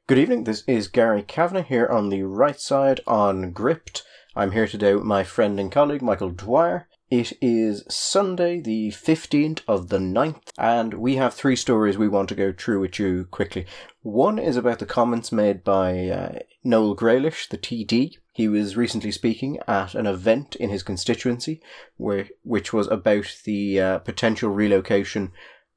Good evening, this is Gary Kavanagh here on the right side on Gript. I'm here today with my friend and colleague Michael Dwyer. It is Sunday the 15th of the 9th, and we have three stories we want to go through with you quickly. One is about the comments made by Noel Graylish, the TD. He was recently speaking at an event in his constituency which was about the potential relocation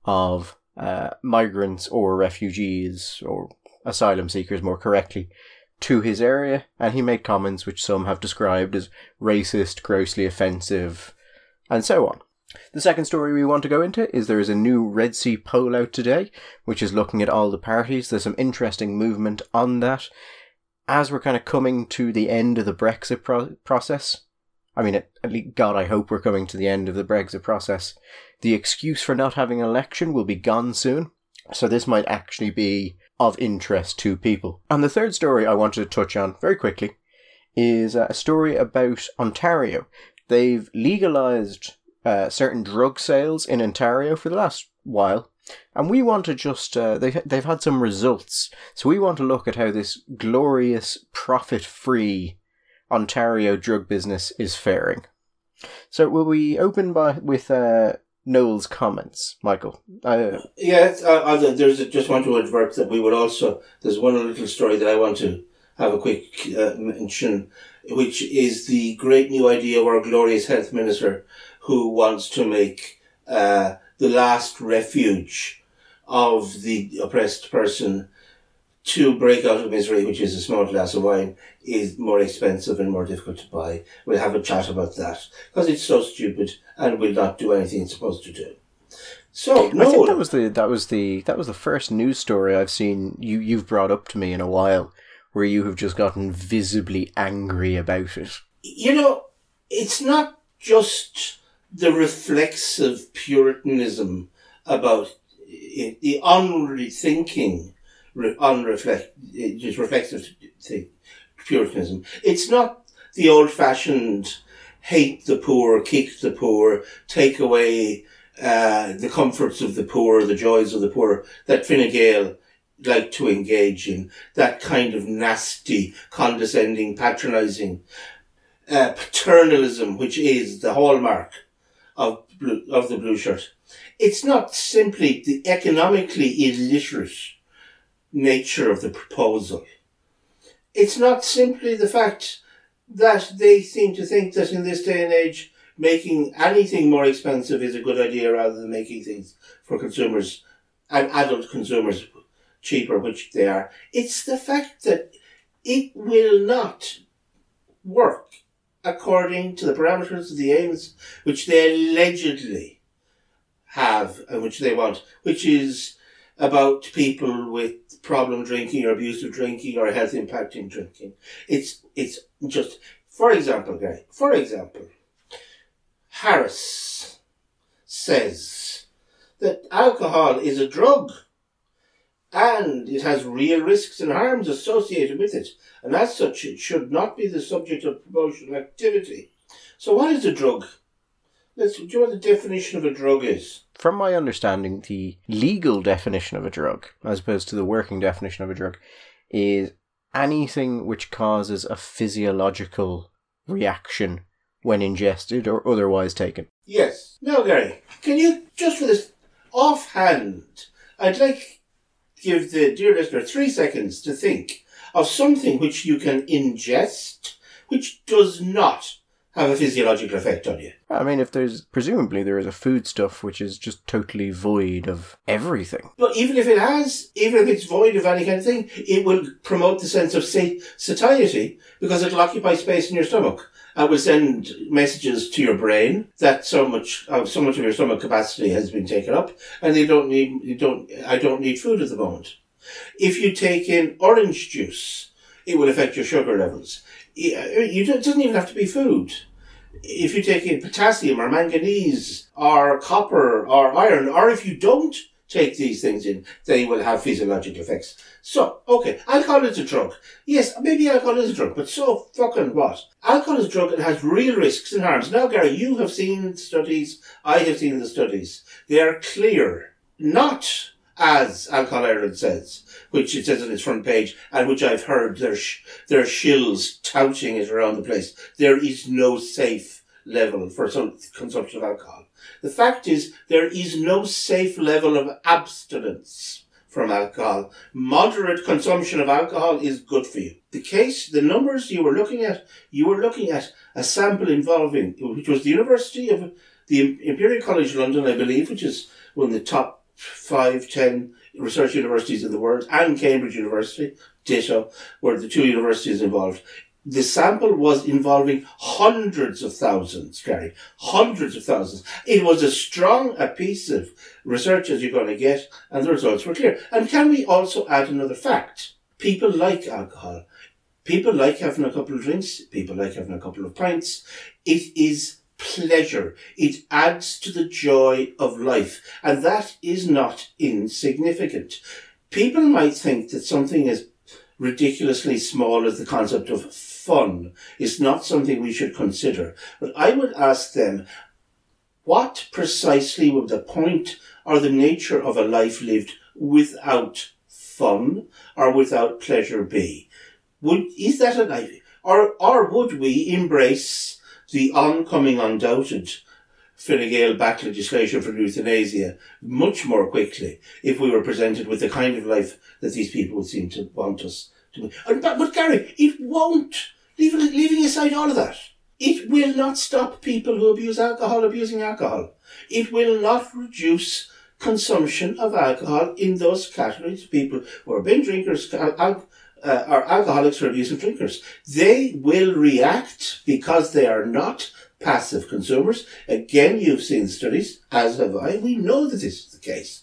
of migrants or refugees or asylum seekers more correctly to his area, and he made comments which some have described as racist, grossly offensive, and so on. The second story we want to go into is there is a new Red C poll out today which is looking at all the parties. There's some interesting movement on that as we're kind of coming to the end of the Brexit process. I mean, at least, God, I hope we're coming to the end of the Brexit process. The excuse for not having an election will be gone soon, so this might actually be of interest to people. And the third story I wanted to touch on very quickly is a story about Ontario. They've legalised certain drug sales in Ontario for the last while, and we want to just, they've had some results, so we want to look at how this glorious, profit-free Ontario drug business is faring. So will we open with Noel's comments, Michael? Just want to advert that we would also, there's one little story that I want to have a quick mention, which is the great new idea of our glorious health minister who wants to make the last refuge of the oppressed person to break out of misery, which is a small glass of wine, is more expensive and more difficult to buy. We'll have a chat about that because it's so stupid and will not do anything it's supposed to do. So, no, I think that was the first news story I've seen you've brought up to me in a while, where you have just gotten visibly angry about it. You know, it's not just the reflexive puritanism about it, the unrethinking, just reflexive puritanism. It's not the old-fashioned hate the poor, kick the poor, take away the comforts of the poor, the joys of the poor that Fine Gael like to engage in. That kind of nasty, condescending, patronising paternalism, which is the hallmark of the blue shirt. It's not simply the economically illiterate nature of the proposal. It's not simply the fact that they seem to think that in this day and age making anything more expensive is a good idea rather than making things for consumers and adult consumers cheaper, which they are. It's the fact that it will not work according to the parameters of the aims which they allegedly have and which they want, which is about people with problem drinking or abusive drinking or health impacting drinking. It's just, for example, Harris says that alcohol is a drug and it has real risks and harms associated with it, and as such it should not be the subject of promotional activity. So what is a drug? Do you know what the definition of a drug is? From my understanding, the legal definition of a drug, as opposed to the working definition of a drug, is anything which causes a physiological reaction when ingested or otherwise taken. Yes. Now, Gary, can you, just for this offhand, I'd like to give the dear listener 3 seconds to think of something which you can ingest, which does not have a physiological effect on you. I mean, presumably there is a foodstuff which is just totally void of everything. But even if it's void of any kind of thing, it will promote the sense of satiety because it'll occupy space in your stomach. It will send messages to your brain that so much of your stomach capacity has been taken up, and I don't need food at the moment. If you take in orange juice, it will affect your sugar levels. It doesn't even have to be food. If you take in potassium or manganese or copper or iron, or if you don't take these things in, they will have physiological effects. So, okay, alcohol is a drug. Yes, maybe alcohol is a drug, but so fucking what? Alcohol is a drug and has real risks and harms. Now, Gary, you have seen studies, I have seen the studies. They are clear. Not as Alcohol Ireland says, which it says on its front page, and which I've heard their shills touting it around the place. There is no safe level for consumption of alcohol. The fact is, there is no safe level of abstinence from alcohol. Moderate consumption of alcohol is good for you. The numbers you were looking at a sample involving, which was the University of the Imperial College London, I believe, which is one of the top 5-10 research universities in the world, and Cambridge University, ditto, were the two universities involved. The sample was involving hundreds of thousands, Gary. Hundreds of thousands. It was as strong a piece of research as you're going to get, and the results were clear. And can we also add another fact? People like alcohol. People like having a couple of drinks. People like having a couple of pints. It is pleasure. It adds to the joy of life. And that is not insignificant. People might think that something as ridiculously small as the concept of fun is not something we should consider. But I would ask them, what precisely would the point or the nature of a life lived without fun or without pleasure be? Is that a life? Or would we embrace the oncoming undoubted Fine Gael-backed legislation for euthanasia much more quickly if we were presented with the kind of life that these people would seem to want us to be? But Gary, it won't. Leaving aside all of that, it will not stop people who abuse alcohol abusing alcohol. It will not reduce consumption of alcohol in those categories of people who are binge drinkers or alcoholics or abusive drinkers. They will react because they are not passive consumers. Again, you've seen studies, as have I. We know that this is the case.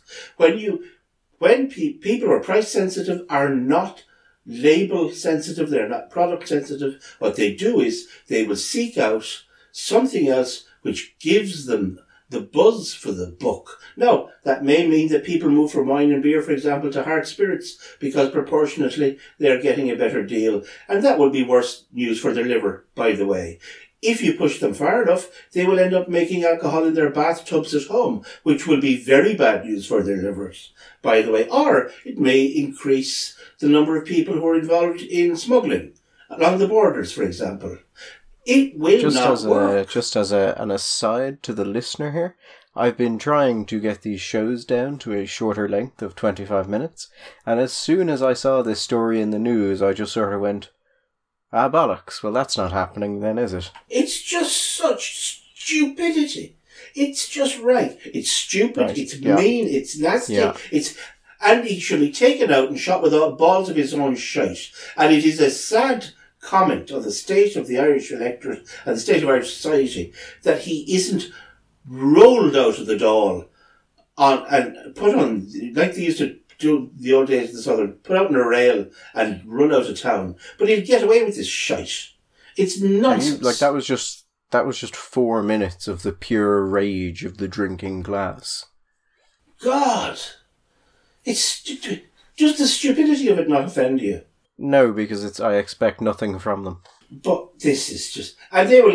When people who are price sensitive are not label sensitive, they're not product sensitive, what they do is they will seek out something else which gives them the buzz for the buck. Now, that may mean that people move from wine and beer, for example, to hard spirits because proportionately they're getting a better deal. And that will be worse news for their liver, by the way. If you push them far enough, they will end up making alcohol in their bathtubs at home, which will be very bad news for their livers, by the way. Or it may increase the number of people who are involved in smuggling along the borders, for example. It will not work. Just as an aside to the listener here, I've been trying to get these shows down to a shorter length of 25 minutes, and as soon as I saw this story in the news, I just sort of went, ah, bollocks, well that's not happening then, is it? It's just such stupidity. It's just right. It's stupid, right. It's mean, it's nasty, and he should be taken out and shot with balls of his own shite. And it is a sad comment on the state of the Irish electorate and the state of Irish society that he isn't rolled out of the Dáil and put on, like they used to do the old days in the Southern, put out in a rail and run out of town. But he'll get away with this shite. It's nonsense. That was just 4 minutes of the pure rage of the drinking class. God! It's just the stupidity of it not offend you. No, because I expect nothing from them. But this is just, and they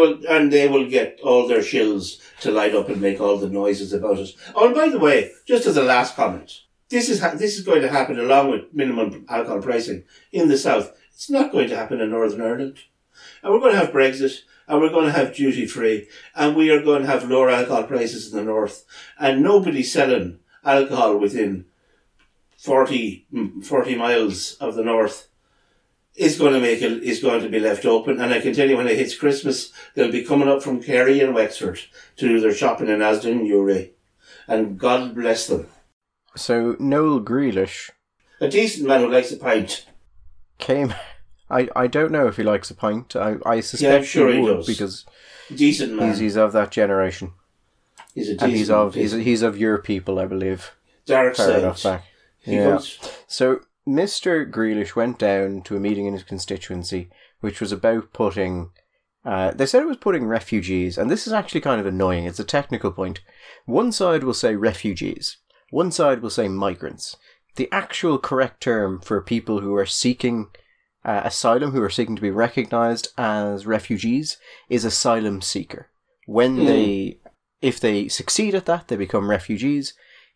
will get all their shills to light up and make all the noises about it. Oh, and by the way, just as a last comment, this is going to happen along with minimum alcohol pricing in the south. It's not going to happen in Northern Ireland, and we're going to have Brexit, and we're going to have duty free, and we are going to have lower alcohol prices in the north, and nobody's selling alcohol within 40 miles of the north is going to be left open. And I can tell you, when it hits Christmas, they'll be coming up from Kerry and Wexford to do their shopping in Asda and Newry. And God bless them. So Noel Grealish, a decent man who likes a pint, came. I don't know if he likes a pint. I suspect I'm sure he would, does. because decent man. He's of that generation. He's a decent and he's of your people, I believe. Dark Fair side. enough back. Yeah. So Mr. Grealish went down to a meeting in his constituency, which was about putting. They said it was putting refugees, and this is actually kind of annoying. It's a technical point. One side will say refugees. One side will say migrants. The actual correct term for people who are seeking asylum, who are seeking to be recognised as refugees, is asylum seeker. If they succeed at that, they become refugees.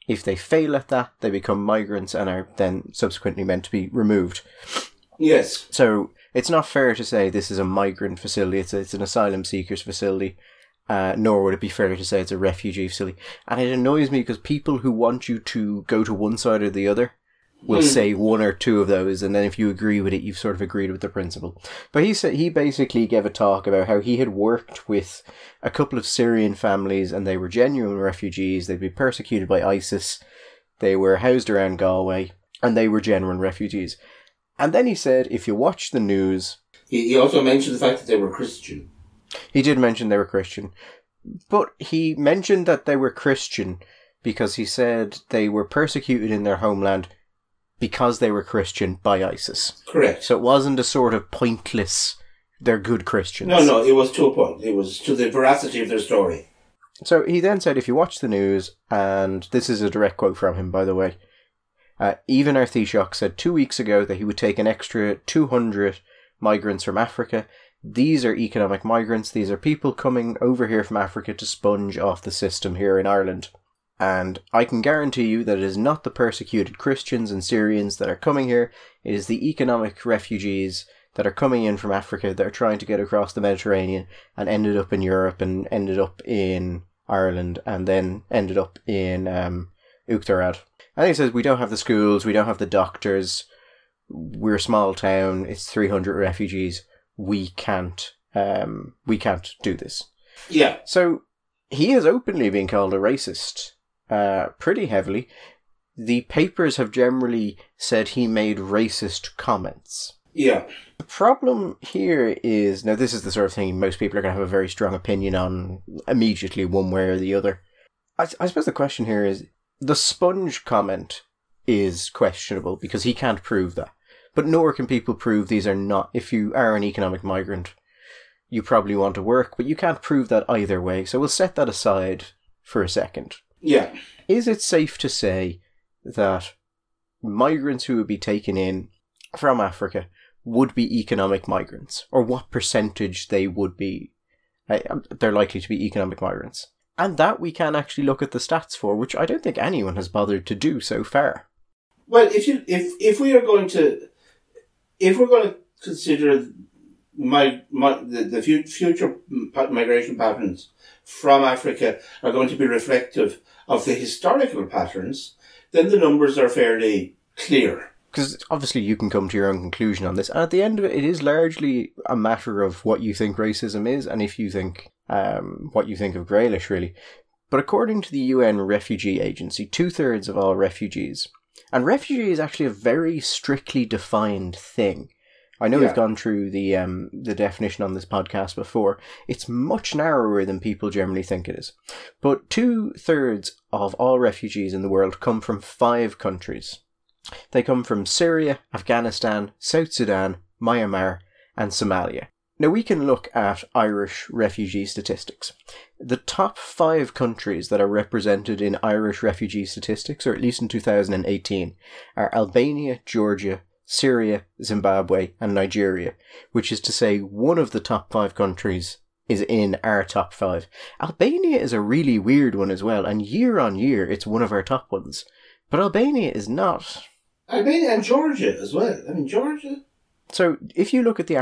If they fail at that, they become migrants and are then subsequently meant to be removed. Yes. So it's not fair to say this is a migrant facility. It's an asylum seekers facility. Nor would it be fair to say it's a refugee facility. And it annoys me because people who want you to go to one side or the other will say one or two of those, and then if you agree with it, you've sort of agreed with the principle. But he basically gave a talk about how he had worked with a couple of Syrian families, and they were genuine refugees. They'd been persecuted by ISIS. They were housed around Galway, and they were genuine refugees. And then he said, if you watch the news... He also mentioned the fact that they were Christian. He did mention they were Christian. But he mentioned that they were Christian because he said they were persecuted in their homeland because they were Christian by ISIS. Correct. So it wasn't a sort of pointless, they're good Christians. No, it was to a point. It was to the veracity of their story. So he then said, if you watch the news, and this is a direct quote from him, by the way, even our Taoiseach said 2 weeks ago that he would take an extra 200 migrants from Africa. These are economic migrants. These are people coming over here from Africa to sponge off the system here in Ireland. And I can guarantee you that it is not the persecuted Christians and Syrians that are coming here. It is the economic refugees that are coming in from Africa that are trying to get across the Mediterranean and ended up in Europe and ended up in Ireland and then ended up in Uachtarad. And he says, we don't have the schools, we don't have the doctors, we're a small town, it's 300 refugees. We can't do this. Yeah. So he has openly been called a racist, pretty heavily. The papers have generally said he made racist comments. Yeah. The problem here is, now this is the sort of thing most people are going to have a very strong opinion on immediately, one way or the other. I suppose the question here is, the sponge comment is questionable because he can't prove that. But nor can people prove these are not, if you are an economic migrant, you probably want to work, but you can't prove that either way. So we'll set that aside for a second. Yeah. Is it safe to say that migrants who would be taken in from Africa would be economic migrants? Or what percentage they would be, they're likely to be economic migrants? And that we can actually look at the stats for, which I don't think anyone has bothered to do so far. Well, if we're going to consider the future migration patterns from Africa are going to be reflective of the historical patterns, then the numbers are fairly clear. Because obviously you can come to your own conclusion on this, and at the end of it, it is largely a matter of what you think racism is, and if you think what you think of Gaelish, really. But according to the UN Refugee Agency, 2/3 of all refugees, and refugee is actually a very strictly defined thing. I know we've gone through the definition on this podcast before. It's much narrower than people generally think it is. But 2/3 of all refugees in the world come from 5 countries. They come from Syria, Afghanistan, South Sudan, Myanmar, and Somalia. Now we can look at Irish refugee statistics. The top 5 countries that are represented in Irish refugee statistics, or at least in 2018, are Albania, Georgia, Syria, Zimbabwe, and Nigeria, which is to say one of the top 5 countries is in our top 5. Albania is a really weird one as well, and year on year it's one of our top ones. But Albania is not. Albania and Georgia as well. I mean, Georgia. So if you look at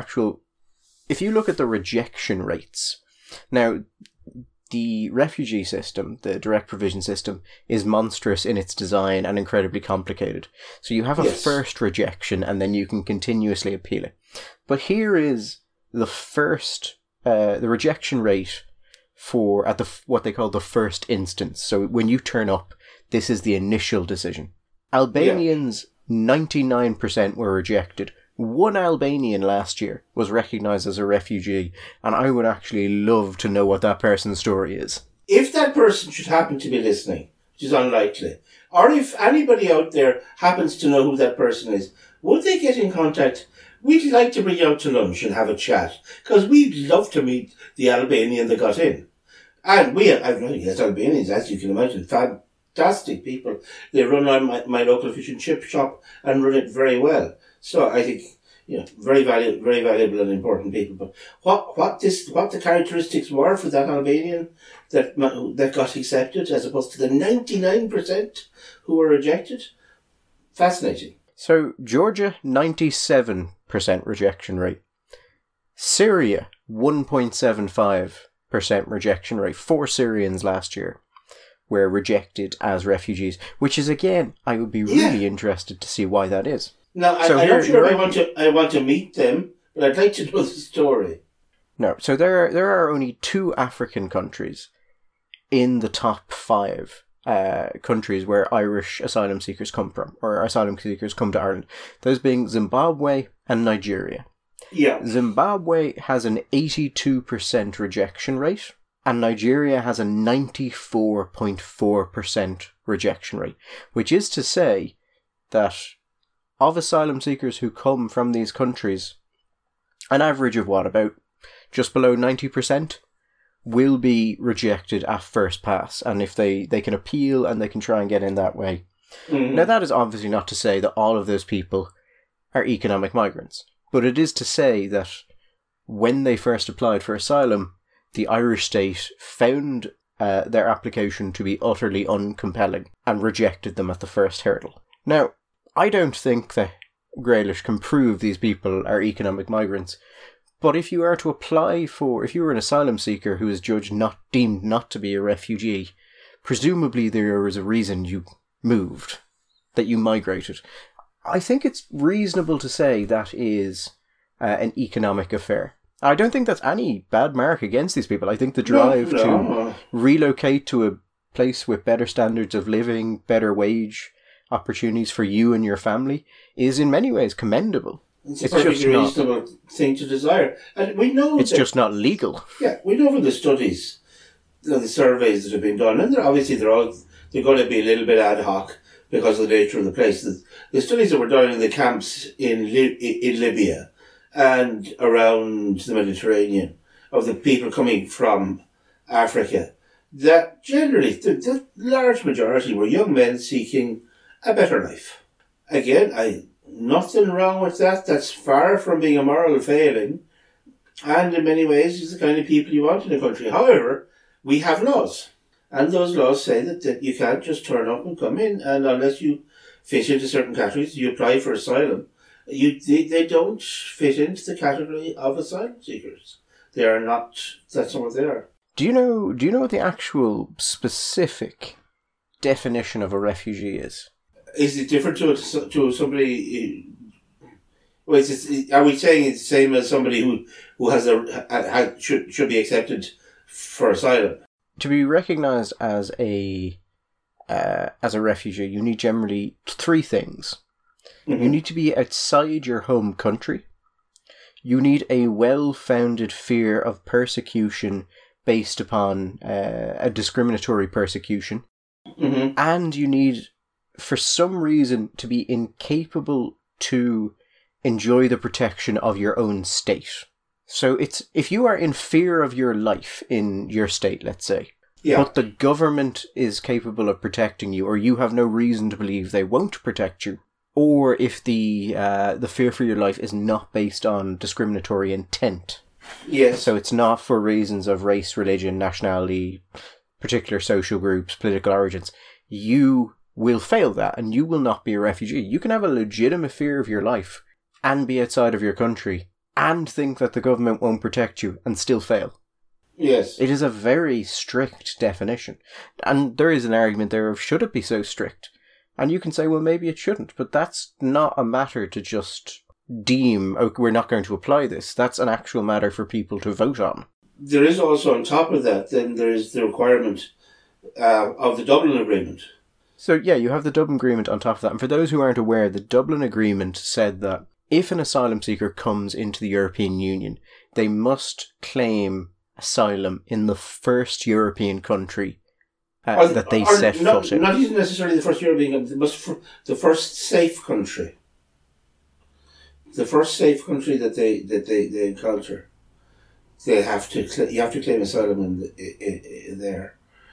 the rejection rates, now the refugee system, the direct provision system, is monstrous in its design and incredibly complicated. So you have a first rejection and then you can continuously appeal it. But here is the rejection rate for what they call the first instance. So when you turn up, this is the initial decision. Albanians, 99% were rejected. One Albanian last year was recognised as a refugee, and I would actually love to know what that person's story is. If that person should happen to be listening, which is unlikely, or if anybody out there happens to know who that person is, would they get in contact? We'd like to bring you out to lunch and have a chat, because we'd love to meet the Albanian that got in. And yes, Albanians, as you can imagine, fantastic people. They run on my local fish and chip shop and run it very well. So I think, very valuable and important people. But what the characteristics were for that Albanian that got accepted, as opposed to the 99% who were rejected, fascinating. So Georgia, 97% rejection rate. Syria, 1.75% rejection rate. 4 Syrians last year were rejected as refugees, which is, again, I would be really interested to see why that is. Now, I'm not sure I want to meet them, but I'd like to know the story. No, so there are only 2 African countries in the top 5 countries where Irish asylum seekers come from, or asylum seekers come to Ireland. Those being Zimbabwe and Nigeria. Yeah. Zimbabwe has an 82% rejection rate, and Nigeria has a 94.4% rejection rate, which is to say that of asylum seekers who come from these countries, an average of about just below 90% will be rejected at first pass, and if they can appeal and they can try and get in that way. Mm-hmm. Now, that is obviously not to say that all of those people are economic migrants, but it is to say that when they first applied for asylum, the Irish state found their application to be utterly uncompelling and rejected them at the first hurdle. Now, I don't think that Grealish can prove these people are economic migrants, but if you were to apply if you were an asylum seeker who is deemed not to be a refugee, presumably there was a reason you moved, that you migrated. I think it's reasonable to say that is an economic affair. I don't think that's any bad mark against these people. I think the drive to relocate to a place with better standards of living, better wage opportunities for you and your family is in many ways commendable. It's a perfectly reasonable thing to desire. And we know it's just not legal. Yeah, we know from the studies, the surveys that have been done, and they're going to be a little bit ad hoc because of the nature of the place. The studies that were done in the camps in Libya and around the Mediterranean of the people coming from Africa, that generally the large majority were young men seeking a better life. Again, nothing wrong with that. That's far from being a moral failing, and in many ways is the kind of people you want in a country. However, we have laws, and those laws say that you can't just turn up and come in, and unless you fit into certain categories, you apply for asylum. They don't fit into the category of asylum seekers. They are not. That's not what they are. Do you know what the actual specific definition of a refugee is? Is it different to somebody? Well, are we saying it's the same as somebody who has should be accepted for asylum? To be recognised as a refugee, you need generally 3 things. Mm-hmm. You need to be outside your home country. You need a well-founded fear of persecution based upon a discriminatory persecution, mm-hmm. and you need, for some reason, to be incapable to enjoy the protection of your own state. So if you are in fear of your life in your state, let's say, but the government is capable of protecting you, or you have no reason to believe they won't protect you, or if the fear for your life is not based on discriminatory intent. Yes. So it's not for reasons of race, religion, nationality, particular social groups, political origins. You will fail that, and you will not be a refugee. You can have a legitimate fear of your life and be outside of your country and think that the government won't protect you and still fail. Yes. It is a very strict definition. And there is an argument there of, should it be so strict? And you can say, well, maybe it shouldn't, but that's not a matter to just deem, we're not going to apply this. That's an actual matter for people to vote on. There is also, on top of that, then there is the requirement of the Dublin Agreement. So, yeah, you have the Dublin Agreement on top of that. And for those who aren't aware, the Dublin Agreement said that if an asylum seeker comes into the European Union, they must claim asylum in the first European country that they set foot in. Not even necessarily the first European country, but the first safe country. The first safe country that they encounter. You have to claim asylum in there.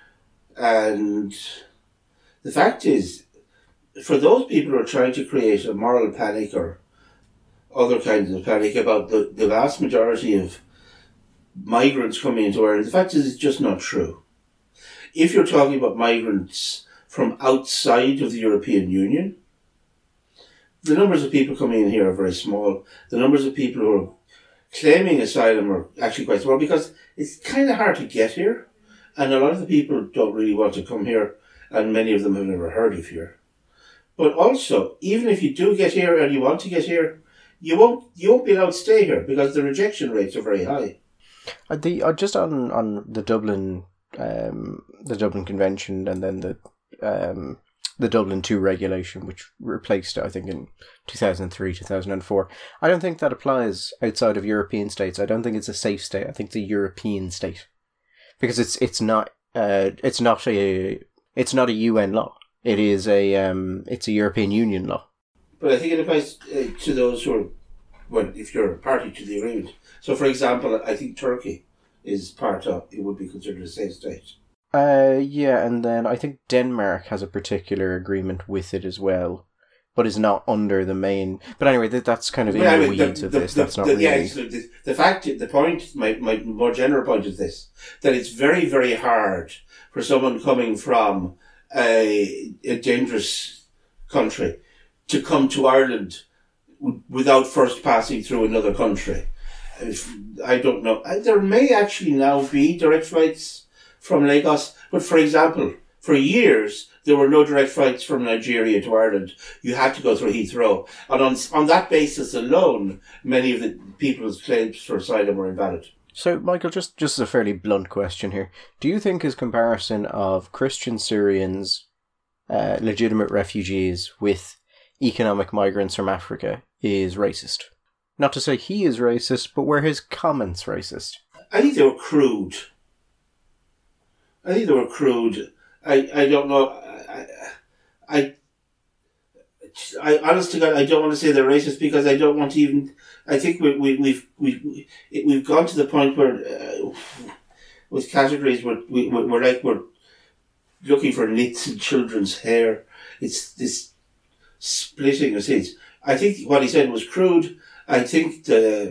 And the fact is, for those people who are trying to create a moral panic or other kinds of panic about the vast majority of migrants coming into Ireland. The fact is, it's just not true. If you're talking about migrants from outside of the European Union, the numbers of people coming in here are very small. The numbers of people who are claiming asylum are actually quite small because it's kind of hard to get here. And a lot of the people don't really want to come here, and many of them have never heard of here. But also, even if you do get here and you want to get here, you won't be allowed to stay here because the rejection rates are very high. Just on the Dublin Convention, and then the Dublin II regulation, which replaced it, I think, in 2003, 2004. I don't think that applies outside of European states. I don't think it's a safe state. I think it's a European state, because it's not a UN law. It is it's a European Union law. But I think it applies to those who are, well, if you're a party to the agreement. So, for example, I think Turkey is it would be considered a safe state. Yeah, and then I think Denmark has a particular agreement with it as well, but is not under the main. But anyway, that's kind of in the weeds of this. That's not really. Yeah, the point, my more general point is this: that it's very, very hard for someone coming from a dangerous country to come to Ireland without first passing through another country. I don't know. There may actually now be direct flights from Lagos, but for example, for years there were no direct flights from Nigeria to Ireland. You had to go through Heathrow, and on that basis alone, many of the people's claims for asylum were invalid. So, Michael, just as a fairly blunt question here, do you think his comparison of Christian Syrians, legitimate refugees, with economic migrants from Africa is racist? Not to say he is racist, but were his comments racist? I think they were crude. I don't know. I honest to God, I don't want to say they're racist because I don't want to even. I think we've gone to the point where with categories we're looking for nits in children's hair. It's this splitting of seeds. I think what he said was crude. I think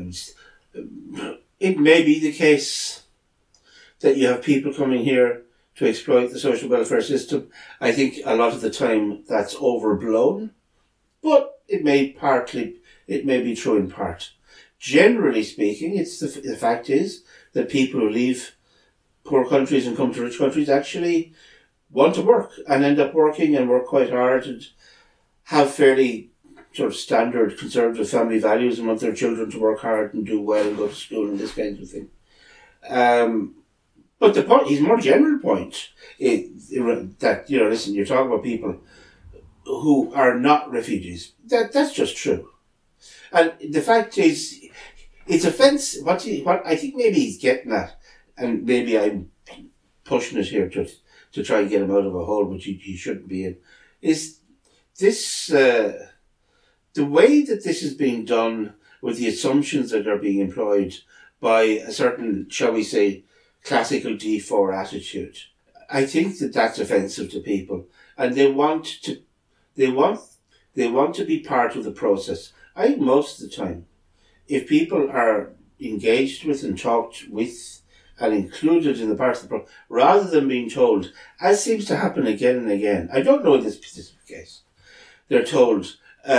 it may be the case that you have people coming here to exploit the social welfare system. I think a lot of the time that's overblown, but it may be true in part. Generally speaking, the fact is that people who leave poor countries and come to rich countries actually want to work and end up working and work quite hard and have fairly sort of standard conservative family values and want their children to work hard and do well and go to school and this kind of thing. But his more general point is that, listen, you're talking about people who are not refugees. That's just true. And the fact is, it's offensive. What I think maybe he's getting at, and maybe I'm pushing it here to try and get him out of a hole which he shouldn't be in, is this, the way that this is being done with the assumptions that are being employed by a certain, shall we say, classical D4 attitude. I think that's offensive to people, and they want to be part of the process. I think most of the time, if people are engaged with and talked with and included in the part of the process, rather than being told, as seems to happen again and again, I don't know in this specific case, they're told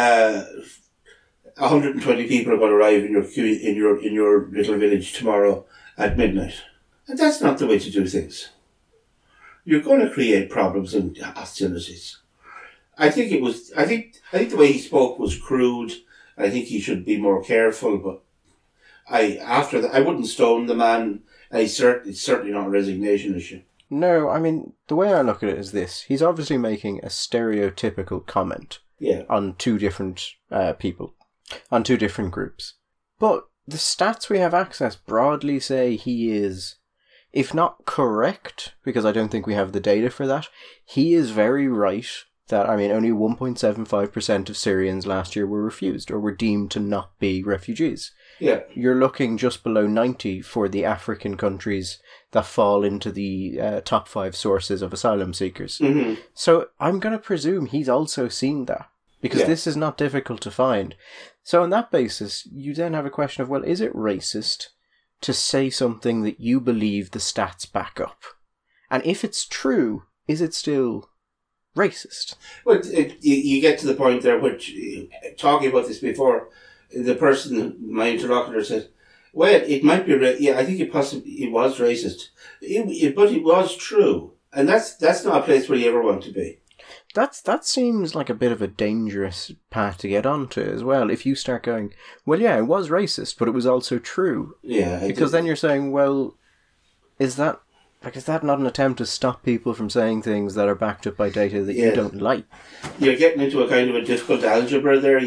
120 people are going to arrive in your little village tomorrow at midnight. And that's not the way to do things. You're going to create problems and hostilities. I think the way he spoke was crude. I think he should be more careful, but after that, I wouldn't stone the man. It's certainly not a resignation issue. No, I mean, the way I look at it is this. He's obviously making a stereotypical comment on two different people, on two different groups. But the stats we have access broadly say he is, if not correct, because I don't think we have the data for that, he is very right that, only 1.75% of Syrians last year were refused or were deemed to not be refugees. Yeah. You're looking just below 90 for the African countries that fall into the top 5 sources of asylum seekers. Mm-hmm. So I'm going to presume he's also seen that. Because this is not difficult to find. So on that basis, you then have a question of, well, is it racist to say something that you believe the stats back up? And if it's true, is it still racist? Well, you get to the point there, which, talking about this before, the person, my interlocutor, said, well, it might be, I think it was racist. But it was true. And that's not a place where you ever want to be. That seems like a bit of a dangerous path to get onto as well. If you start going, well, yeah, it was racist, but it was also true. Yeah. Because then you're saying, well, is that not an attempt to stop people from saying things that are backed up by data that you don't like? You're getting into a kind of a difficult algebra there.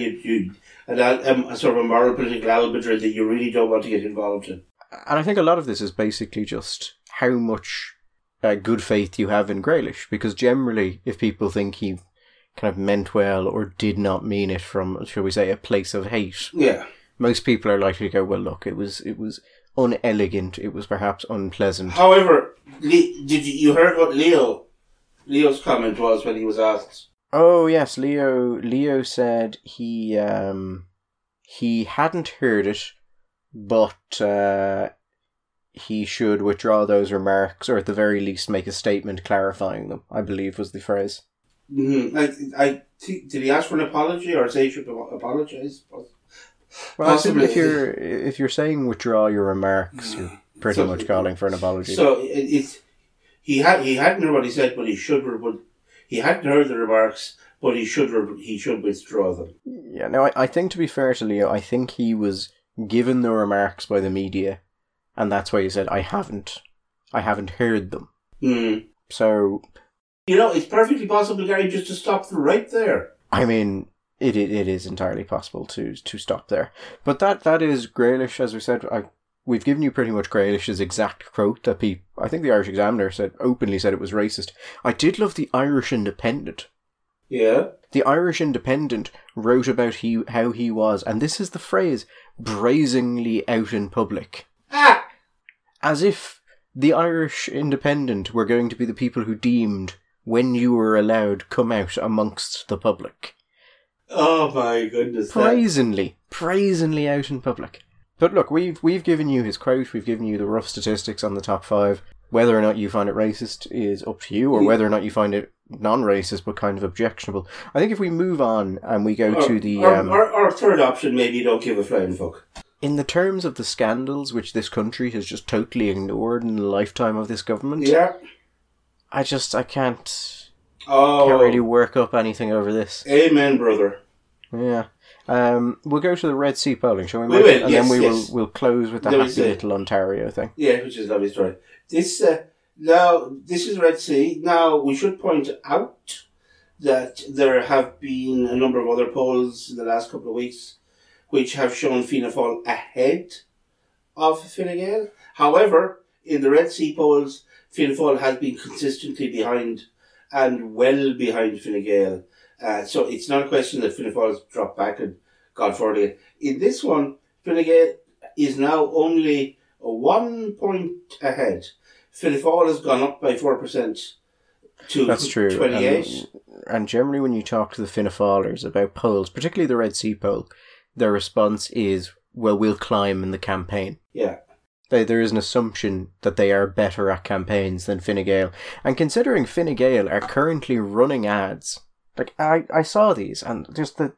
A sort of a moral political algebra that you really don't want to get involved in. And I think a lot of this is basically just how much good faith you have in Grealish, because generally, if people think he kind of meant well or did not mean it from, shall we say, a place of hate, most people are likely to go, well, look, it was unelegant, it was perhaps unpleasant. However, you heard what Leo's comment was when he was asked? Oh yes, Leo said he hadn't heard it, but he should withdraw those remarks, or at the very least make a statement clarifying them, I believe was the phrase. Mm-hmm. Did he ask for an apology, or say he should apologise? Well, possibly. If you're saying withdraw your remarks, you're pretty much calling for an apology. So he hadn't heard what he said, but he hadn't heard the remarks, but he should withdraw them. Yeah, no, I think, to be fair to Leo, I think he was given the remarks by the media, and that's why he said, I haven't heard them. Mm. So, it's perfectly possible, Gary, just to stop them right there. I mean, it is entirely possible to stop there. But that is Grealish, as we said. We've given you pretty much Grealish's exact quote that I think the Irish Examiner openly said it was racist. I did love the Irish Independent. Yeah. The Irish Independent wrote about how he was, and this is the phrase, brazenly out in public. Ah! As if the Irish Independent were going to be the people who deemed when you were allowed come out amongst the public. Oh my goodness. Brazenly out in public. But look, we've given you his quote, we've given you the rough statistics on the top 5. Whether or not you find it racist is up to you, or whether or not you find it non-racist but kind of objectionable. I think if we move on and we go to the... Our third option, maybe you don't give a flying fuck. In the terms of the scandals which this country has just totally ignored in the lifetime of this government, I can't really work up anything over this. Amen, brother. Yeah. We'll go to the Red Sea polling, shall we? We will, and then we'll close with the happy little Ontario thing. Yeah, which is a lovely story. This is Red Sea. Now, we should point out that there have been a number of other polls in the last couple of weeks which have shown Fianna Fáil ahead of Fine Gael. However, in the Red Sea polls, Fianna Fáil has been consistently behind and well behind Fine Gael. So it's not a question that Fianna Fáil has dropped back and gone forward again. In this one, Fine Gael is now only 1 point ahead. Fianna Fáil has gone up by 4% to That's true. 28. And generally when you talk to the Fianna Fáilers about polls, particularly the Red Sea poll, their response is, well, we'll climb in the campaign. Yeah. There is an assumption that they are better at campaigns than Fine Gael. And considering Fine Gael are currently running ads, like, I saw these, and just the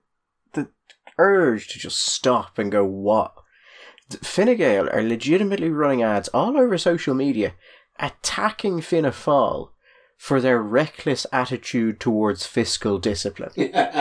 urge to just stop and go, what? Fine Gael are legitimately running ads all over social media, attacking Fianna Fáil for their reckless attitude towards fiscal discipline.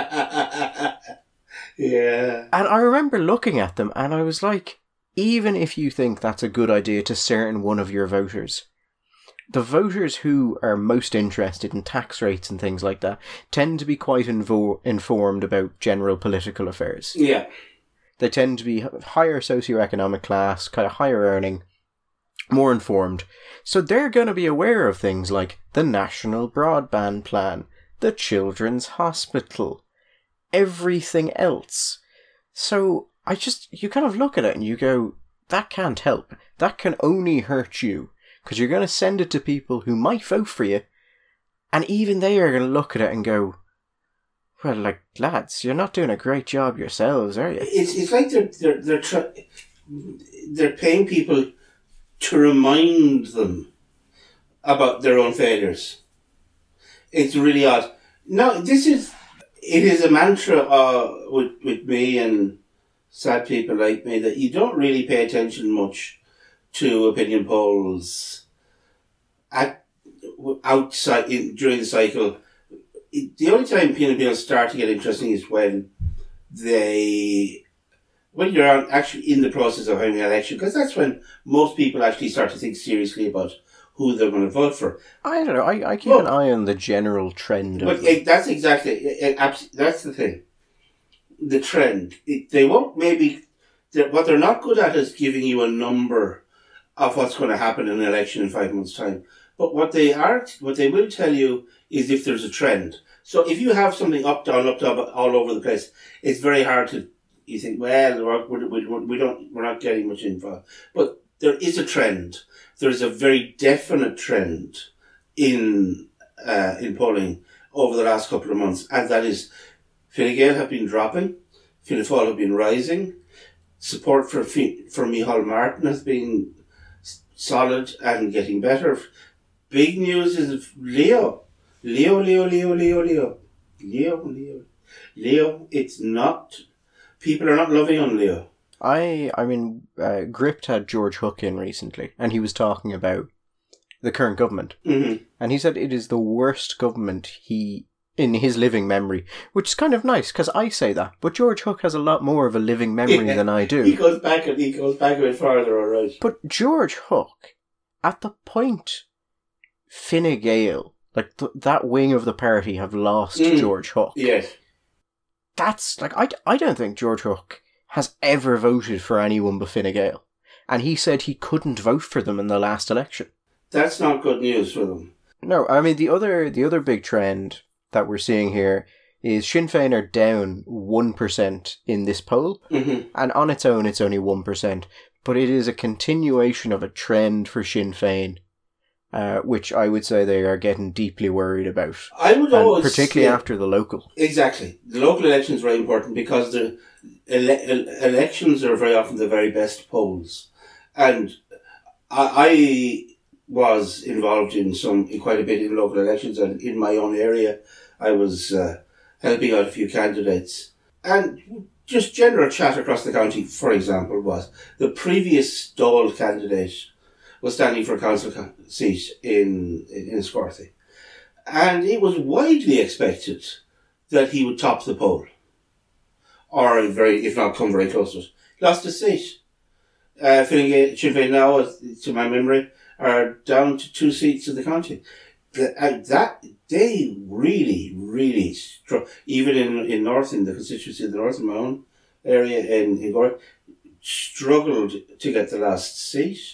Yeah. And I remember looking at them, and I was like, even if you think that's a good idea to certain one of your voters, the voters who are most interested in tax rates and things like that tend to be quite informed about general political affairs. Yeah. They tend to be higher socioeconomic class, kind of higher earning, more informed. So they're going to be aware of things like the National Broadband Plan, the Children's Hospital, everything else. So you kind of look at it and you go, that can't help. That can only hurt you. Because you're going to send it to people who might vote for you, and even they are going to look at it and go, Well, like, lads, you're not doing a great job yourselves, are you? It's like they're paying people to remind them about their own failures. It's really odd. No, it is a mantra with me and sad people like me that you don't really pay attention much to opinion polls outside during the cycle. The only time opinion polls start to get interesting is when you're actually in the process of having an election, because that's when most people actually start to think seriously about who they're going to vote for. I don't know. I keep an eye on the general trend. That's exactly that's the thing. The trend. They won't maybe. What they're not good at is giving you a number of what's going to happen in an election in 5 months' time. But what they will tell you is if there's a trend. So if you have something up, down, all over the place, it's very hard to. You think, well, we're not getting much info, but there is a trend. There is a very definite trend in polling over the last couple of months, and that is Fine Gael have been dropping, Fianna Fáil have been rising, support for Micheál Martin has been solid and getting better. Big news is Leo. It's not. People are not loving on Leo. I mean, Gript had George Hook in recently, and he was talking about the current government. Mm-hmm. And he said it is the worst government in his living memory, which is kind of nice, because I say that, but George Hook has a lot more of a living memory than I do. He goes back a bit farther, alright. But George Hook, at the point Fine Gael, like that wing of the party, have lost George Hook. Yes. That's, like, I don't think George Hook has ever voted for anyone but Fine Gael. And he said he couldn't vote for them in the last election. That's not good news for them. No, I mean, the other big trend that we're seeing here is Sinn Féin are down 1% in this poll. Mm-hmm. And on its own, it's only 1%. But it is a continuation of a trend for Sinn Féin, which I would say they are getting deeply worried about. I would always, particularly after the local. Exactly. The local election is very important because the elections are very often the very best polls. And I was involved in quite a bit in local elections, and in my own area I was helping out a few candidates. And just general chat across the county, for example, was the previous Dáil candidate was standing for a council seat in Scorthy. And it was widely expected that he would top the poll. Or if not come very close to it. Lost his seat. Sinn Féin now, to my memory, are down to 2 seats in the county. That they really even in North, in the constituency of the North, in my own area in Gore, struggled to get the last seat.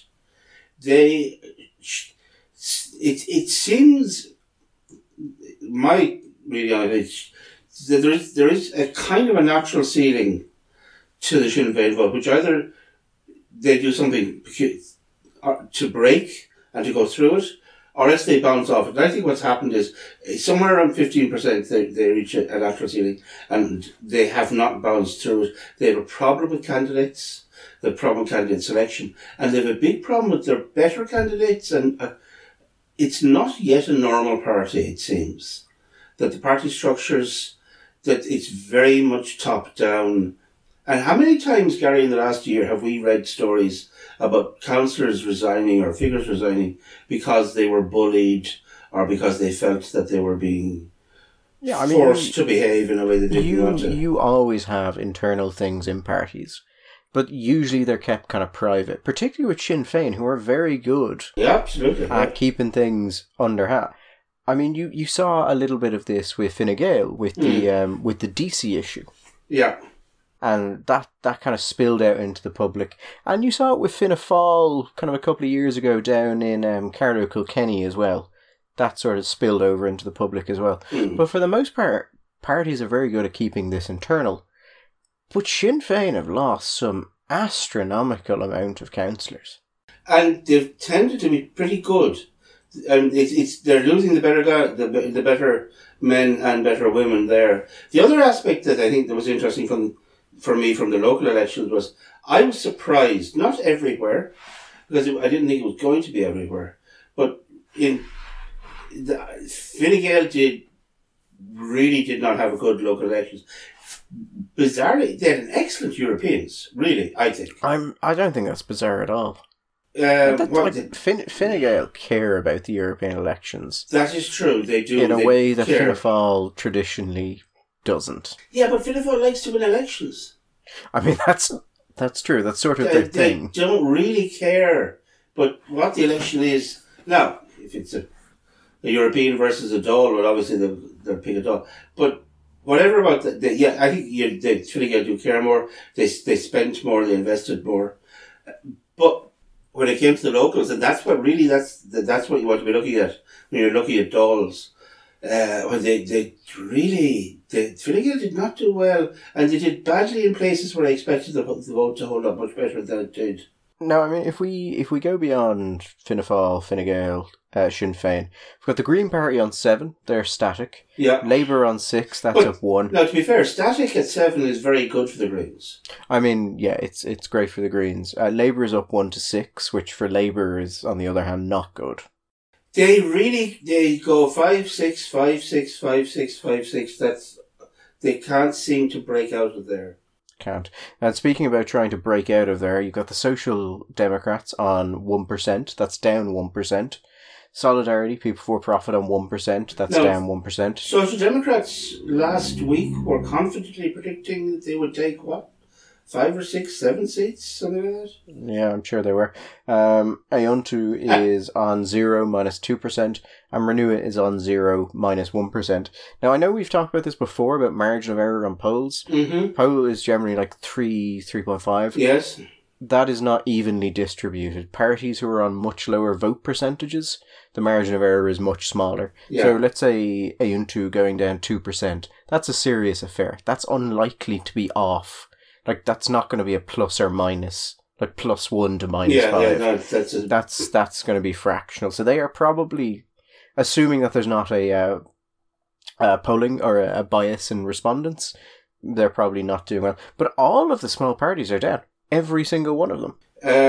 It seems, my reading on it, there is a kind of a natural ceiling to the Sinn Féin vote, which either they do something to break and to go through it, or else they bounce off it. And I think what's happened is somewhere around 15% they reach a natural ceiling, and they have not bounced through it. They have a problem with candidates, the problem with candidate selection, and they have a big problem with their better candidates, and it's not yet a normal party, it seems. That the party structures, that it's very much top-down. And how many times, Gary, in the last year have we read stories about councillors resigning or figures resigning because they were bullied or because they felt that they were being forced to behave in a way they didn't want to? You always have internal things in parties, but usually they're kept kind of private, particularly with Sinn Féin, who are very good at keeping things under hat. I mean, you saw a little bit of this with Fine Gael, with the DC issue. Yeah. And that kind of spilled out into the public. And you saw it with Fianna Fáil kind of a couple of years ago down in Carlow Kilkenny as well. That sort of spilled over into the public as well. But for the most part, parties are very good at keeping this internal. But Sinn Féin have lost some astronomical amount of councillors. And they've tended to be pretty good. And it's they're losing the better the better men and better women there. The other aspect that I think that was interesting for me from the local elections was I was surprised, not everywhere, because I didn't think it was going to be everywhere, but Fine Gael did not have a good local elections. Bizarrely, they had an excellent Europeans, really, I think. I don't think that's bizarre at all. Fine Gael care about the European elections. That is true, they do. In a way that Fianna Fáil traditionally doesn't. Yeah, but Fianna Fáil likes to win elections. I mean, that's true. That's sort of their thing. They don't really care. But what the election is... Now, if it's a European versus a Dáil, well, obviously they'll pick a Dáil. But whatever about that, I think the Fine Gael do care more. They spent more, they invested more. But when it came to the locals, and that's what you want to be looking at when you're looking at Dáils. When Fine Gael did not do well, and they did badly in places where I expected the vote to hold up much better than it did. No, I mean, if we go beyond Fianna Fáil, Fine Gael, Sinn Féin, we've got the Green Party on 7, they're static. Yeah. Labour on 6, that's up 1. Now, to be fair, static at 7 is very good for the Greens. I mean, yeah, it's great for the Greens. Labour is up 1 to 6, which for Labour is, on the other hand, not good. They go 5, 6, 5, 6, 5, 6, 5, 6. They can't seem to break out of there. Can't. And speaking about trying to break out of there, you've got the Social Democrats on 1%, that's down 1%. Solidarity, People for Profit on 1%, that's down 1%. Social Democrats last week were confidently predicting that they would take, 5 or 6, 7 seats, something like that? Yeah, I'm sure they were. Aontu is on 0, -2%, and Renua is on 0, -1%. Now, I know we've talked about this before, about margin of error on polls. Mm-hmm. Poll is generally like 3.5. Yes. That is not evenly distributed. Parties who are on much lower vote percentages, the margin of error is much smaller. Yeah. So let's say Aontu going down 2%. That's a serious affair. That's unlikely to be off. Like, that's not going to be a plus or minus, like +1 to -5. Yeah, no, that's going to be fractional. So they are probably, assuming that there's not a polling or a bias in respondents, they're probably not doing well. But all of the small parties are down. Every single one of them.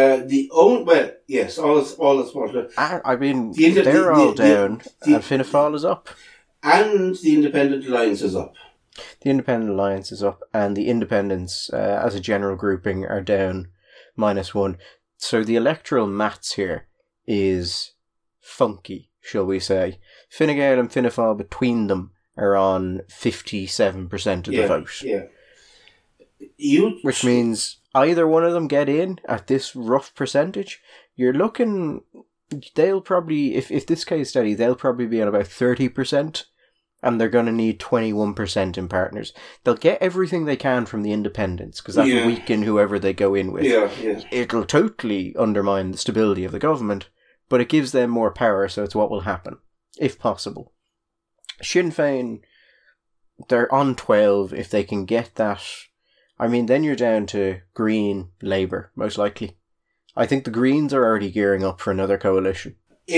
Yes, all the small. I mean, they're all down, and Fianna Fáil is up. And the Independent Alliance is up. The Independent Alliance is up, and the Independents, as a general grouping, are down -1. So the electoral maths here is funky, shall we say. Fine Gael and Fianna Fáil between them are on 57% of the vote. Yeah. Which means either one of them get in at this rough percentage, you're looking... They'll probably, if this case study, they'll probably be at about 30%. And they're going to need 21% in partners. They'll get everything they can from the independents, because that'll weaken whoever they go in with. Yeah. It'll totally undermine the stability of the government, but it gives them more power, so it's what will happen, if possible. Sinn Féin, they're on 12. If they can get that, I mean, then you're down to Green, Labour, most likely. I think the Greens are already gearing up for another coalition.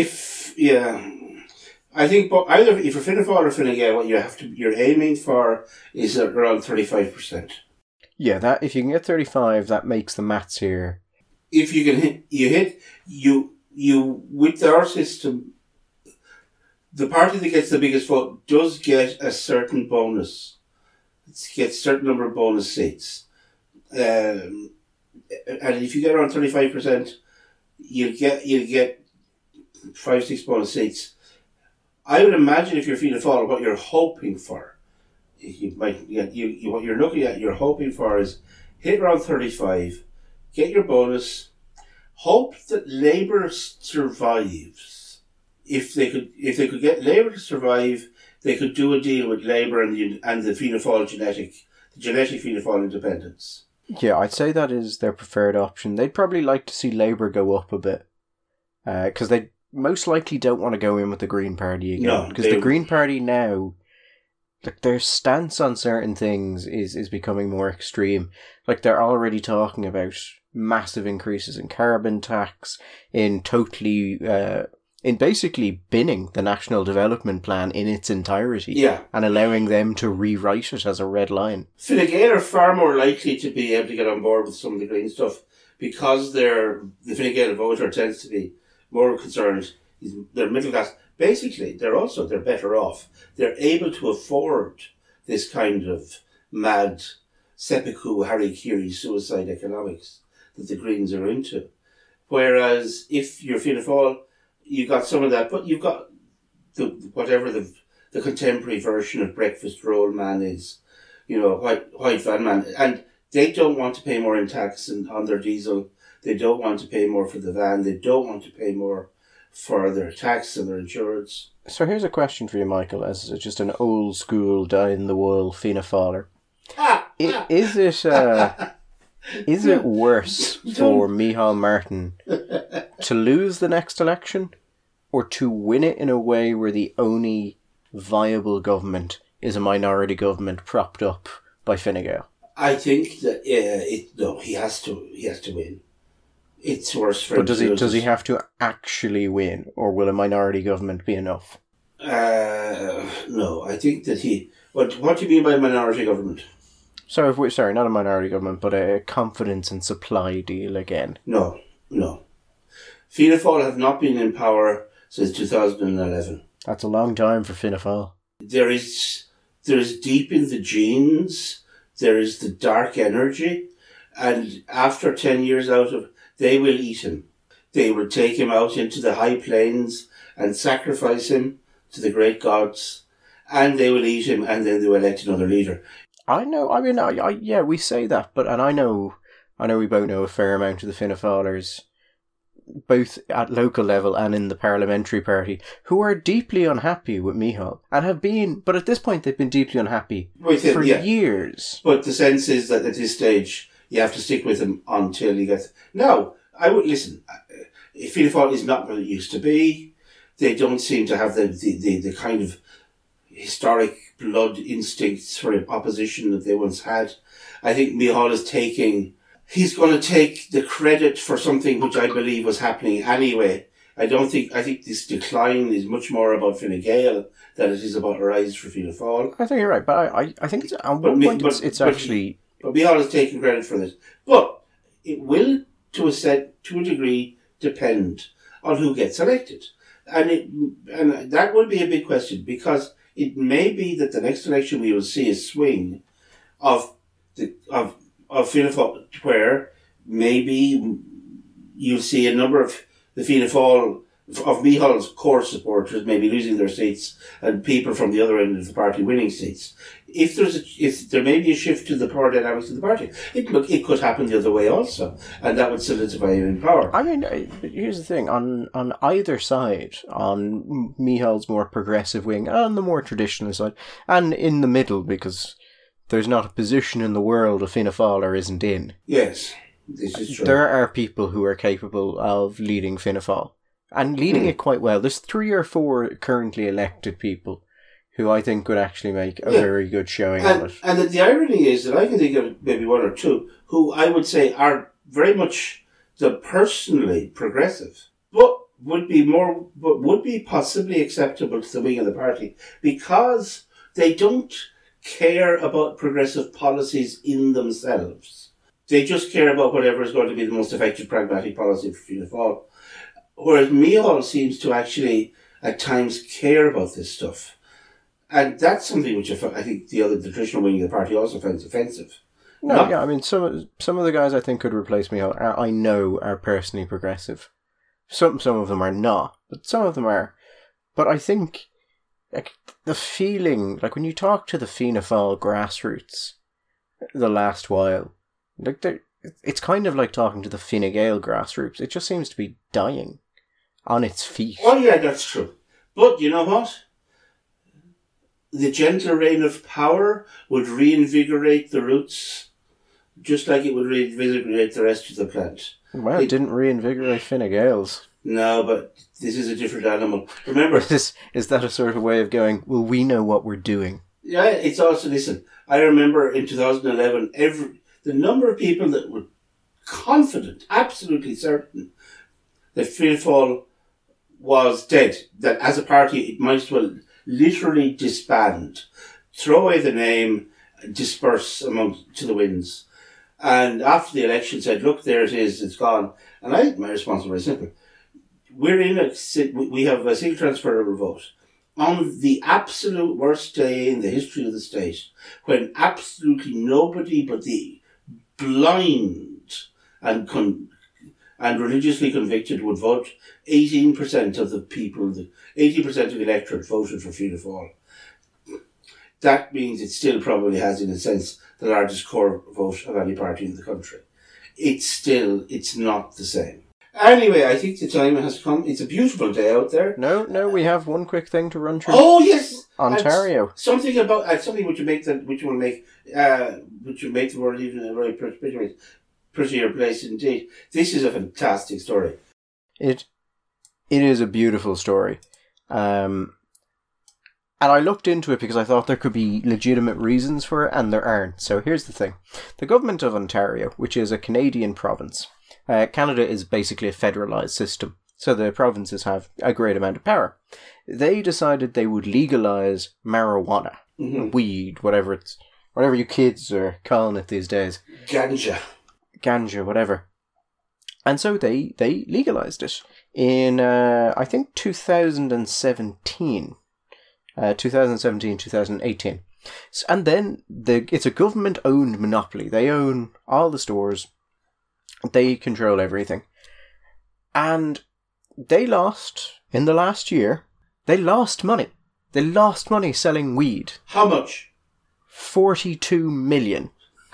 I think, but either if you're Fianna Fáil or Fine Gael, what you're aiming for is around 35%. Yeah, that if you can get 35, that makes the maths here. If you can you with our system, the party that gets the biggest vote does get a certain bonus. It gets a certain number of bonus seats, and if you get around 35%, you get 5-6 bonus seats. I would imagine if you're Fianna Fáil, what you're hoping for, what you're looking at, you're hoping for is hit around 35, get your bonus, hope that Labour survives. If they could get Labour to survive, they could do a deal with Labour and the Fianna Fáil genetic Fianna Fáil independents. Yeah, I'd say that is their preferred option. They'd probably like to see Labour go up a bit, because they most likely don't want to go in with the Green Party again. Because the Green Party now, like, their stance on certain things is becoming more extreme. Like, they're already talking about massive increases in carbon tax, in totally in basically binning the National Development Plan in its entirety. Yeah. And allowing them to rewrite it as a red line. Fine Gael are far more likely to be able to get on board with some of the Green stuff because the Fine Gael voter tends to be more concerned. They're middle class. Basically, they're better off. They're able to afford this kind of mad seppuku Harry Carey suicide economics that the Greens are into. Whereas if you're Fianna Fáil, you got some of that, but you've got the contemporary version of breakfast roll man is, white van man, and they don't want to pay more in tax on their diesel. They don't want to pay more for the van. They don't want to pay more for their tax and their insurance. So here's a question for you, Michael, as just an old school dyed-in-the-wool Fianna Fáiler. Is it worse for Micheál Martin to lose the next election or to win it in a way where the only viable government is a minority government propped up by Fine Gael? I think that he has to win. It's worse for him. But does he have to actually win, or will a minority government be enough? No, I think that What do you mean by minority government? So not a minority government, but a confidence and supply deal again. No. Fianna Fáil have not been in power since 2011. That's a long time for Fianna Fáil. There is deep in the genes, there is the dark energy, and after 10 years they will eat him. They will take him out into the high plains and sacrifice him to the great gods, and they will eat him, and then they will elect another leader. I know, yeah, we say that, but, and I know we both know a fair amount of the Fianna Fáilers, both at local level and in the parliamentary party, who are deeply unhappy with Micheál, and have been, but at this point they've been deeply unhappy for years. But the sense is that at this stage, you have to stick with him until you get... No, I would listen. Fianna Fáil is not what it used to be. They don't seem to have the kind of historic blood instincts for opposition that they once had. I think Micheál is he's going to take the credit for something which I believe was happening anyway. I think this decline is much more about Fine Gael than it is about a rise for Fianna Fáil. I think you're right, but I think it's, at one point it's actually... But Micheál is taking credit for this. But it will, to a degree, depend on who gets elected. And that will be a big question, because it may be that the next election we will see a swing of Fianna Fáil, where maybe you'll see a number of the Fianna Fáil, of Micheál's core supporters maybe losing their seats and people from the other end of the party winning seats. If there may be a shift to the power dynamics of the party, it could happen the other way also, and that would solidify him in power. I mean, here's the thing: on either side, on Micheál's more progressive wing, and on the more traditional side, and in the middle, because there's not a position in the world a Fianna Fáil isn't in. Yes, this is true. There are people who are capable of leading Fianna Fáil, and leading it quite well. There's 3 or 4 currently elected people who I think would actually make a very good showing on it. And the irony is that I can think of maybe 1 or 2 who I would say are very much the personally progressive, but would be possibly acceptable to the wing of the party, because they don't care about progressive policies in themselves. They just care about whatever is going to be the most effective pragmatic policy for Fianna Fáil. Whereas Micheál seems to actually at times care about this stuff. And that's something which I think the traditional wing of the party also finds offensive. I mean, some of the guys I think could replace Micheál, I know are personally progressive. Some of them are not, but some of them are. But I think, like, the feeling, like when you talk to the Fianna Fáil grassroots the last while, like it's kind of like talking to the Fine Gael grassroots. It just seems to be dying on its feet. Oh yeah, that's true. But you know what? The gentle reign of power would reinvigorate the roots, just like it would reinvigorate the rest of the plant. Well, it didn't reinvigorate Fine Gael's. No, but this is a different animal. Remember... Is that a sort of way of going, well, we know what we're doing? Yeah, it's also, listen, I remember in 2011, the number of people that were confident, absolutely certain, that Fianna Fáil was dead. That as a party, it might as well literally disband, throw away the name, disperse to the winds. And after the election said, look, there it is, it's gone. And I think my response was very simple. We have a single transferable vote. On the absolute worst day in the history of the state, when absolutely nobody but the blind and religiously convicted would vote, 18% of the people, 80% of the electorate voted for Fianna Fáil. That means it still probably has, in a sense, the largest core vote of any party in the country. It's not the same. Anyway, I think the time has come. It's a beautiful day out there. No, we have one quick thing to run through. Oh yes, Ontario. Something which will make the world even a very prettier place indeed. This is a fantastic story. It is a beautiful story. And I looked into it because I thought there could be legitimate reasons for it, and there aren't. So here's the thing. The government of Ontario, which is a Canadian province, Canada is basically a federalised system, so the provinces have a great amount of power. They decided they would legalise marijuana, weed, whatever you kids are calling it these days. Ganja, whatever. And so they legalised it in, I think, 2017. 2018. And then it's a government-owned monopoly. They own all the stores. They control everything. And they lost, in the last year, they lost money. They lost money selling weed. How much? 42 million.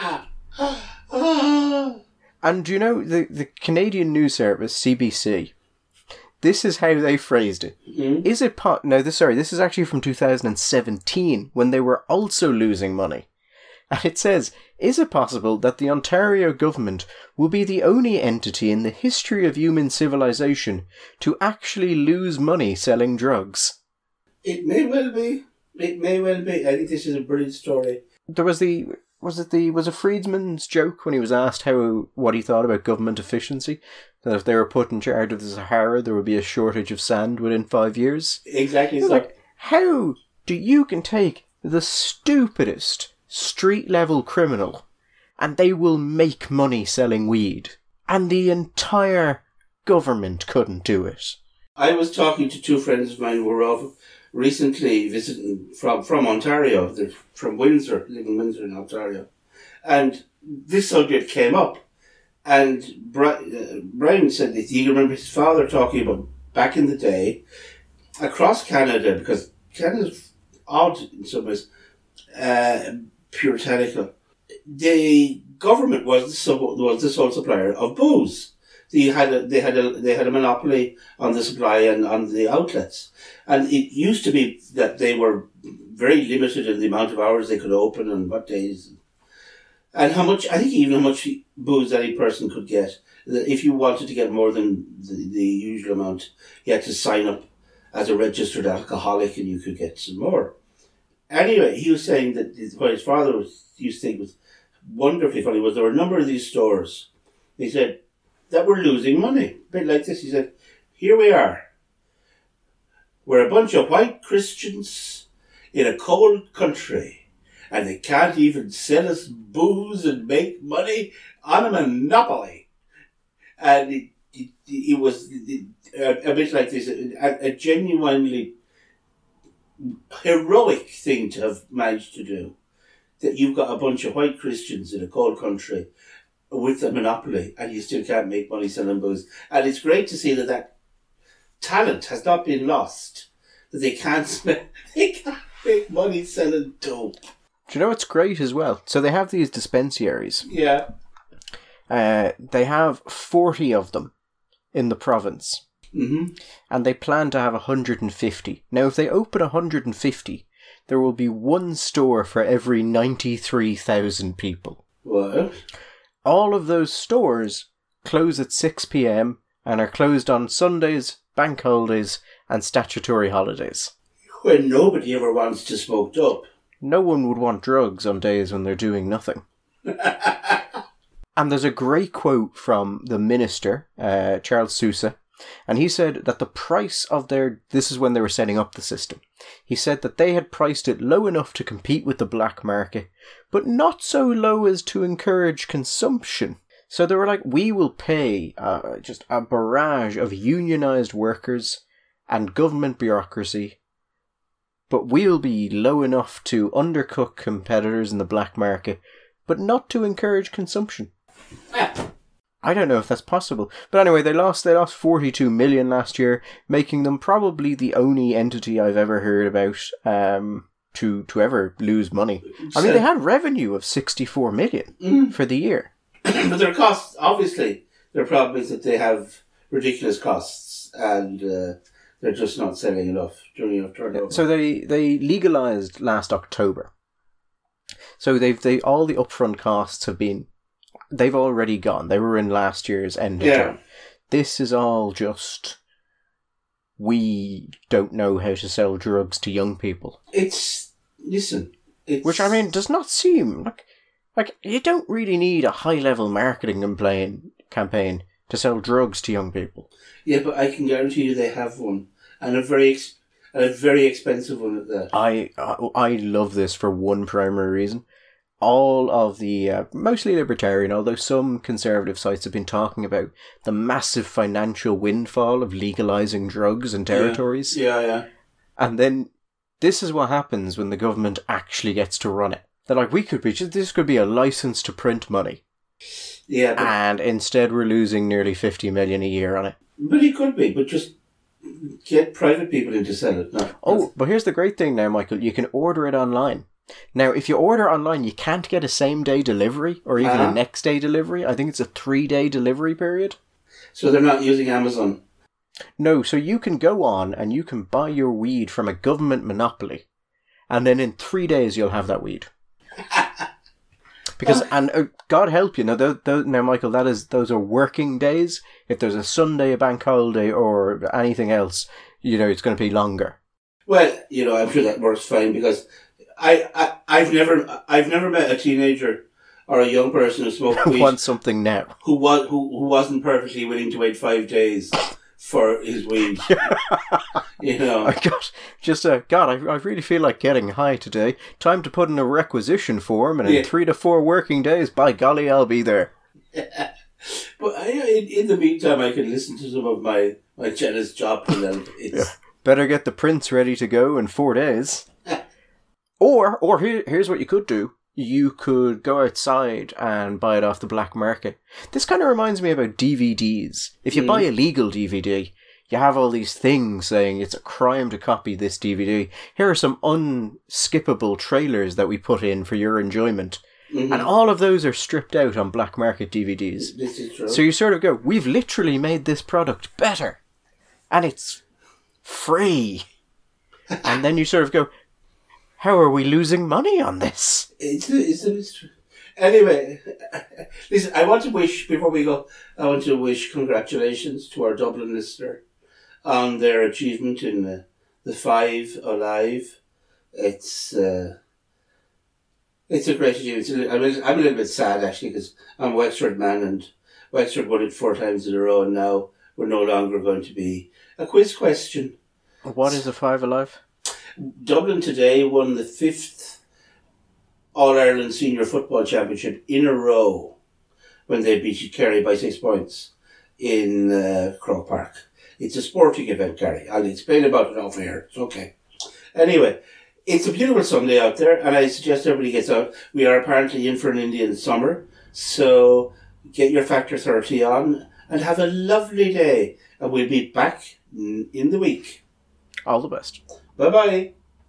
And you know, the Canadian news service, CBC, this is how they phrased it. Mm-hmm. Is it this is actually from 2017, when they were also losing money. And it says, is it possible that the Ontario government will be the only entity in the history of human civilization to actually lose money selling drugs? It may well be. I think this is a brilliant story. There was was it Friedman's joke when he was asked what he thought about government efficiency? That if they were put in charge of the Sahara, there would be a shortage of sand within 5 years? Exactly. So. Like, how do you can take the stupidest street-level criminal and they will make money selling weed, and the entire government couldn't do it? I was talking to two friends of mine who were recently visiting from Ontario. They're from Windsor, living in Windsor in Ontario. And this subject came up. And Brian said that he remembered his father talking about back in the day, across Canada, because Canada's odd in some ways, puritanical. The government was the sole supplier of booze. They had a monopoly on the supply and on the outlets, and it used to be that they were very limited in the amount of hours they could open and what days, and how much booze any person could get. If you wanted to get more than the usual amount, you had to sign up as a registered alcoholic, and you could get some more. Anyway, he was saying that what his father used to think was wonderfully funny was there were a number of these stores, he said, that were losing money. A bit like this. He said, here we are. We're a bunch of white Christians in a cold country, and they can't even sell us booze and make money on a monopoly. And it was a bit like this, a genuinely heroic thing to have managed to do. That you've got a bunch of white Christians in a cold country with a monopoly, and you still can't make money selling booze. And it's great to see that talent has not been lost. That they can't make money selling dope. Do you know what's great as well? So they have these dispensaries. Yeah. They have 40 of them in the province. Mm-hmm. And they plan to have 150. Now, if they open 150, there will be one store for every 93,000 people. What? All of those stores close at 6 p.m. and are closed on Sundays, bank holidays, and statutory holidays. When nobody ever wants to smoke dope. No one would want drugs on days when they're doing nothing. And there's a great quote from the minister, Charles Sousa, And he said that the price of this is when they were setting up the system. He said that they had priced it low enough to compete with the black market, but not so low as to encourage consumption. So they were like, we will pay just a barrage of unionised workers and government bureaucracy, but we'll be low enough to undercut competitors in the black market, but not to encourage consumption. I don't know if that's possible. But anyway, they lost 42 million last year, making them probably the only entity I've ever heard about to ever lose money. I mean, they had revenue of 64 million for the year. But their costs, obviously, their problem is that they have ridiculous costs and they're just not selling enough, doing enough turnover. So they legalised last October. So they all the upfront costs they've already gone. They were in last year's end of term. This is all just, we don't know how to sell drugs to young people. Which, I mean, does not seem like you don't really need a high-level marketing campaign to sell drugs to young people. Yeah, but I can guarantee you they have one. And a very expensive one at that. I love this for one primary reason. All of the, mostly libertarian, although some conservative sites have been talking about the massive financial windfall of legalising drugs in territories. Yeah. And then this is what happens when the government actually gets to run it. They're like, this could be a license to print money. Yeah. And instead we're losing nearly 50 million a year on it. But it could be, but just get private people in to sell it. No. But here's the great thing now, Michael. You can order it online. Now, if you order online, you can't get a same-day delivery or even a next-day delivery. I think it's a 3-day delivery period. So they're not using Amazon? No, so you can go on and you can buy your weed from a government monopoly, and then in 3 days you'll have that weed. Because, and God help you, now Michael, those are working days. If there's a Sunday, a bank holiday, or anything else, it's going to be longer. Well, I'm sure that works fine because I've never met a teenager or a young person who smoked weed wants something now who wasn't perfectly willing to wait 5 days for his weed. I really feel like getting high today. Time to put in a requisition form, and in 3 to 4 working days, by golly, I'll be there. But in the meantime, I can listen to some of my Janis Joplin. Better get the prints ready to go in 4 days. Or here's what you could do. You could go outside and buy it off the black market. This kind of reminds me about DVDs. If you buy a legal DVD, you have all these things saying it's a crime to copy this DVD. Here are some unskippable trailers that we put in for your enjoyment. Mm-hmm. And all of those are stripped out on black market DVDs. This is true. So you sort of go, we've literally made this product better. And it's free. And then you sort of go, how are we losing money on this? It's true. Anyway, listen, before we go, I want to wish congratulations to our Dublin listener on their achievement in the 5 Alive. It's a great achievement. I'm a little bit sad, actually, because I'm a Wexford man, and Wexford won it 4 times in a row, and now we're no longer going to be a quiz question. What is a 5 Alive? Dublin today won the 5th All-Ireland Senior Football Championship in a row when they beat Kerry by 6 points in Croke Park. It's a sporting event, Gary. I'll explain about it off air. It's okay. Anyway, it's a beautiful Sunday out there, and I suggest everybody gets out. We are apparently in for an Indian summer, so get your Factor 30 on and have a lovely day. And we'll be back in the week. All the best. Bye-bye.